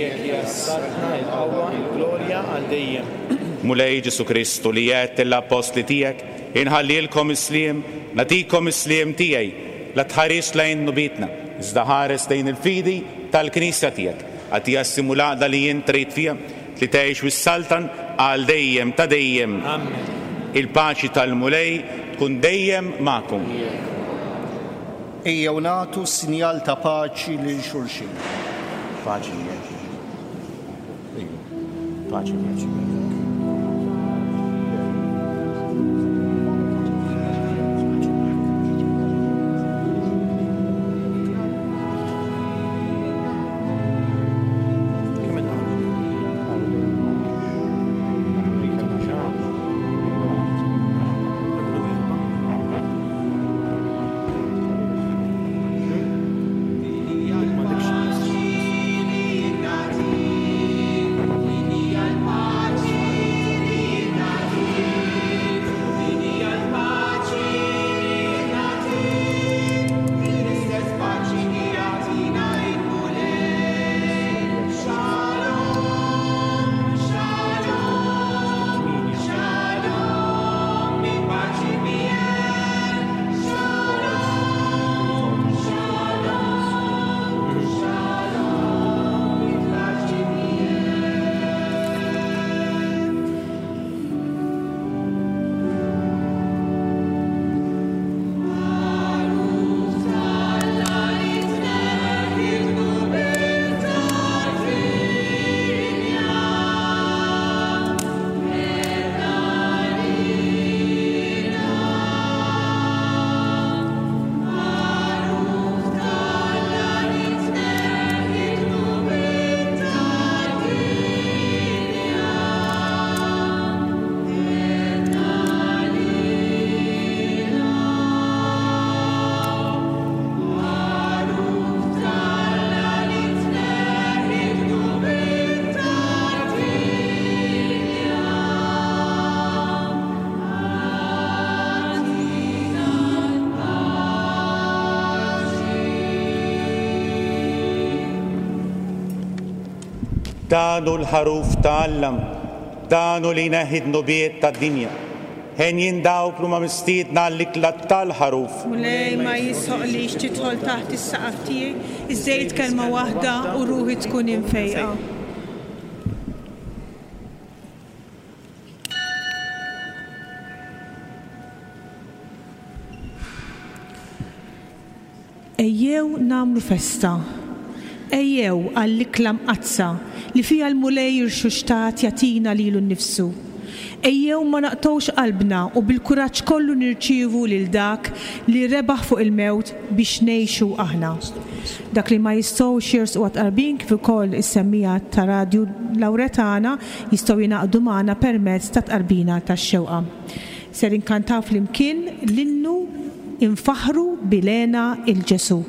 Mulej Ġesu Kristu li jgħid l-apostli tiegħek inħallilkom isliem, natikom isliem tiegħi la tħares lejn nubietna, iżda ħares lejn il-fidi tal-Knisja tiegħek. Għatija simulaqda li jien trid fiha li tgħix wis-saltan għal dejjem ta' dejjem. Il-paċi tal-mulej tkun dejjem magħkom. Ejjew nagħtu sinjal ta' paċi lil xulxin. Paċi paċi paċi. danu l-ħaruf ta'allam, danu li neħid nubiet ta' dinja. Hen jindawk l-ma mistiedna l-ikla tal-ħaruf. Mulej ma jisħoq li xtitħol taħt is-saqaf tiegħi, iżżejt kelma waħda u ruħi tkun infejqa. Ejjew namlu festa, ejjew għall-ikla mqazza li fija l-mulej irxuxtat jatina lilu nnifsu. Ejjew ma naqtawx qalbna u bil-kuraġġ kollu nirċievu lil dak li rebaħ fuq il-mewt biex ngħixu aħna. Dak li ma jistgħux jersqu qarbin kif ukoll is-semmija ta' Radju Lawretana jistgħu jingħaqdu magħna permezz ta' tqarbina tax-xewqa. Ser inkantaw flimkien l-innu infaħru bilena il-Ġesu.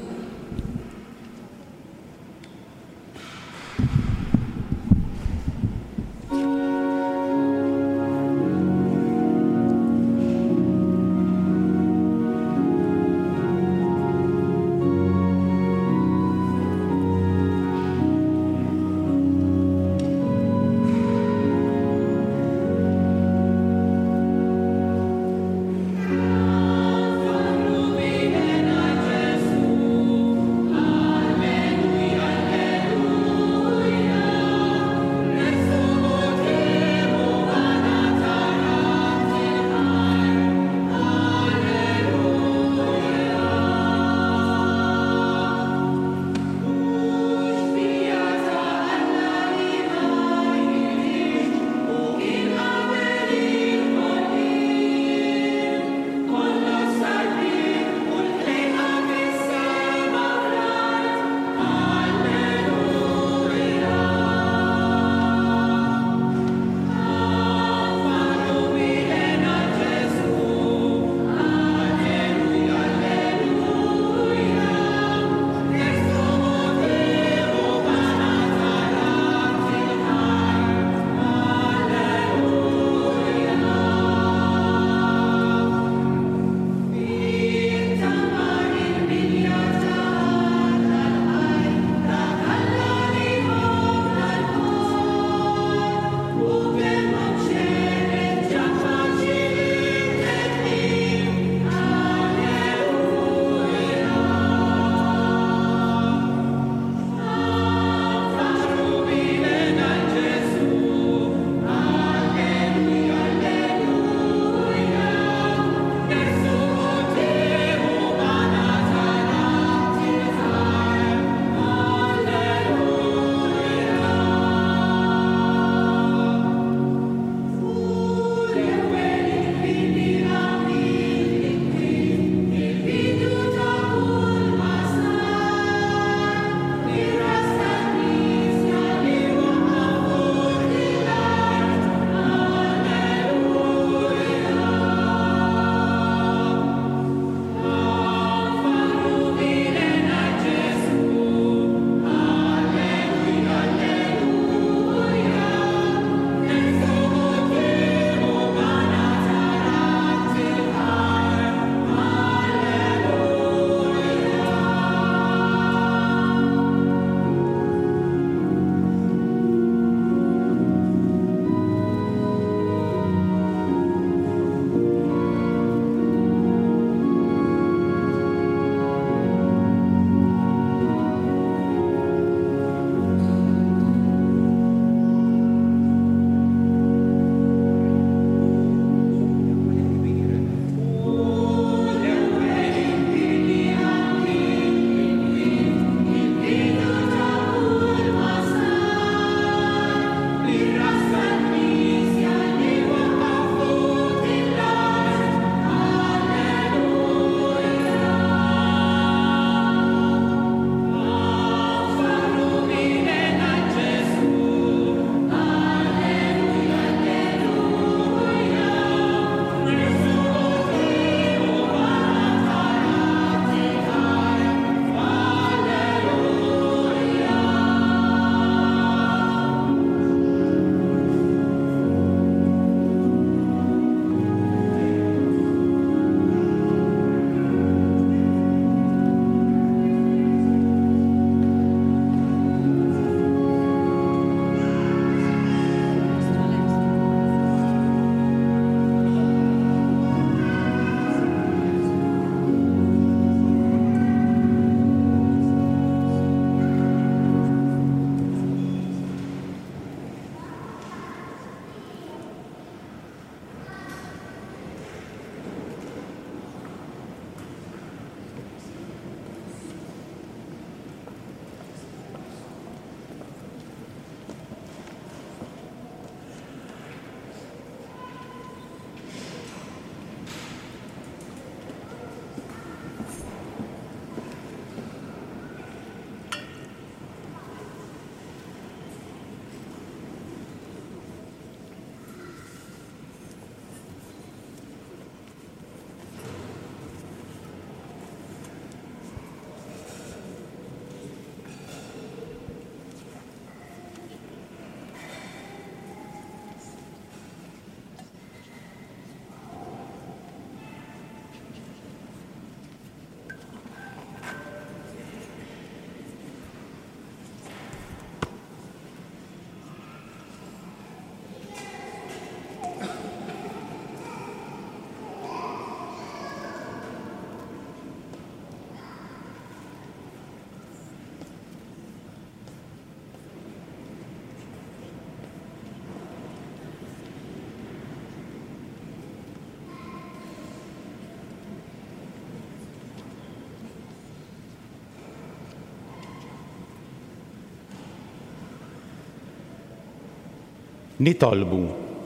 nitolbu.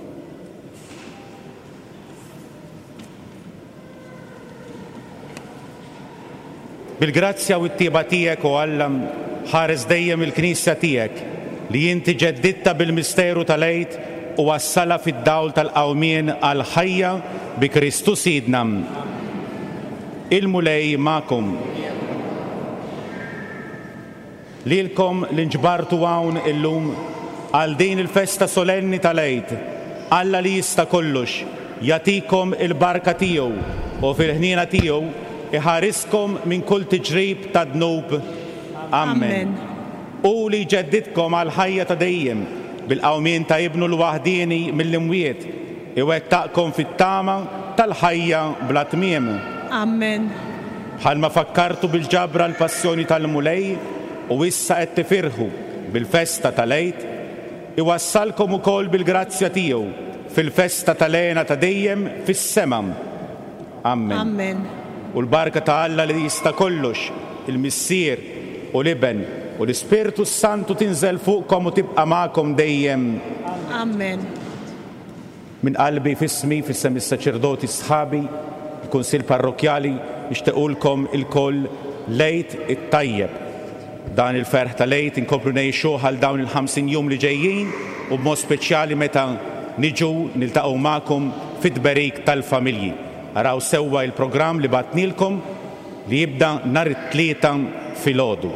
Bil-grazzja u t-tieba tiegħek u Alla ħares dejjem il-Knisja tiegħek li inti ġedditta bil-misteru tal-għid u wassala fid-dawl tal-qawmien għal ħajja bi Kristu Sidna. Il-mulej ma'kom. Lilkom l-inġbartu hawn illum għal din il-festa solenni tal-għid, Alla li jista' kollox jagħtikom il-barka tiegħu u fil-ħniena tiegħu iħariskom minn kull tiġrib ta' dnub. Amen. U li ġeddidkom għal ħajja ta' dejjem bil-qawmien ta' ibnu l-waħdini mill-imwiet iwettaqkom fit-tama tal-ħajja bla tmiem. Amen. Bħalma fakkartu bil-ġabra l-passjoni tal-mulej u issa qed tifirħu bil-festa tal-għid, iwassalkom ukoll bil-grazzja tiegħu fil-festa tal-għena ta' dejjem fis-sema. Amen. Amen. U l-barka ta' Alla li jista' kollox, il-Missier u l-Iben u l-Ispirtu Santu tinżel fuqkom u tibqa' magħkom dejjem. Amen. Min qalbi fismi fissem is-saċerdoti sħabi, il-Kunsill Parrokjali nixtiequlkom il-koll lejt it-tajjeb. Dan il-ferħ ta' lejt inkomplu ngħixu għal dawn il-ħamsin jum li ġejjin u b'mod speċjali meta niġu niltaqgħu magħkom fit-tberik tal-familji. Araw sewwa il-programm li batnilkom li jibda nhar it-tlieta filgħodu.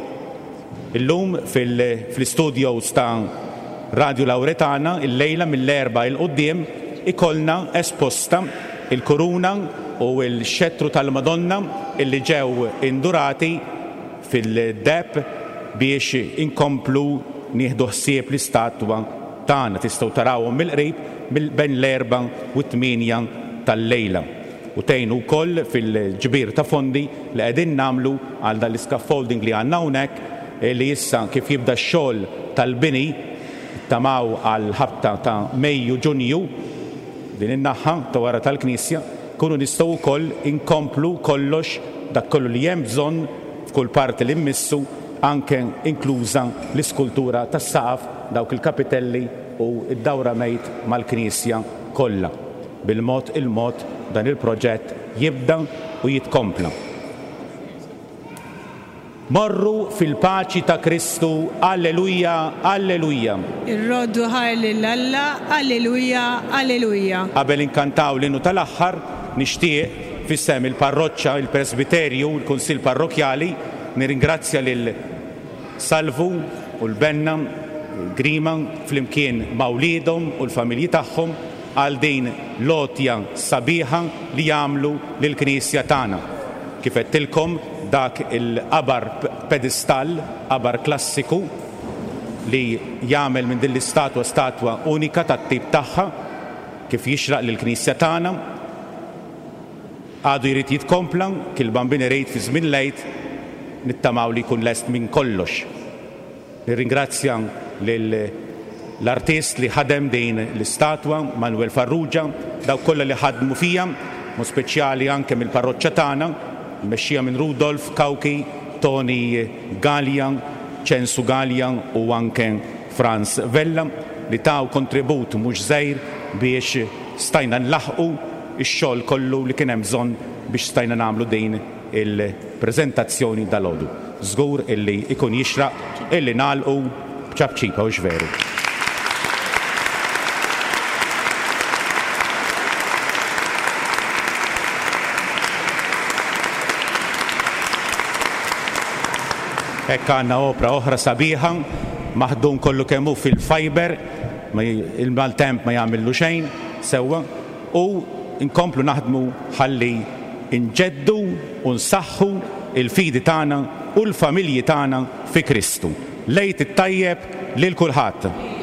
Illum fil-studios ta' Radio Lauretana il-lejla mill-erba' il-qudiem ikollna esposta il-kuruna u l-xettru tal-Madonna illi ġew indurati fil-deb biex inkomplu nieħdu ħsieb l-istatwa tagħna. Tistgħu tarawhom mill-qrib bejn l-erba' u t-tminja tal-lejla. U tgħinu wkoll fil-ġbir ta' fondi li qegħdin nagħmlu għal dan l-scaffolding li għandna hawnhekk li issa kif jibda x-xogħol tal-bini tamaw għal ħabta ta' Mejju Ġunju din in-naħa ta' wara tal-Knisja kunu nistgħu wkoll inkomplu kollox dak kollu li hemm bżonn f'kull parti li mmissu anke inkluża l-iskultura tas-saqaf dawk il-kapitelli u d-dawra mejt mal-Knisja kollha. Bil-mod il-mod dan il-proġett jibda u jitkompla. Morru fil-paċi ta' Kristu, alleluja, alleluja. Ir-roddu ħajli l-Alla, alleluja, alleluja. Qabel inkantaw l-innu tal-aħħar, nixtieq fissem il-parroċċa, il-presbiterju, il-Kunsill Parrokjali, nirringrazzja lil Salvu u l-Benna, Grima, flimkien mawlidhom u l-familji tagħhom għal din lotja sabiħa li jagħmlu lill-Knisja tagħna. Kif qedtilkom dak il-qabar pedestal, qabar klassiku li jagħmel minn din l-istatwa statwa unika tat-tip tagħha kif jixraq lill-Knisja tagħna. Għadu jrid jitkompla, kil bambin irid fi żmien lejt nittamaw li jkun lest minn kollox. Nirringrazzja lil l-artist li ħadem din l-istatwa, Manuel Farrugia, daw kollha li ħadmu fija, mu speċjali anke mill-parroċċa tagħna, mmexxija minn Rudolf Kawki, Tony Gallia, Censu Gallia u anke Franz Vella li taw kontribut mhux żgħir biex stajna nlaħqu ix-xogħol kollu li kien hemm bżonn biex stajna nagħmlu din il-preżentazzjoni dal-għodu. Żgur illi ikun jixraq illi nagħlqu b'ċabċipa u xveru. Hekk għandna opra oħra sabiħa, maħdum kollu kemm hu fil-fiber, il-maltemp ma jagħmillu xejn sewwa, u nkomplu naħdmu ħalli inġeddu u nsaħħu il-fidi tagħna u l-familji tagħna fi Kristu. Lejt it-tajjeb lil kulħadd.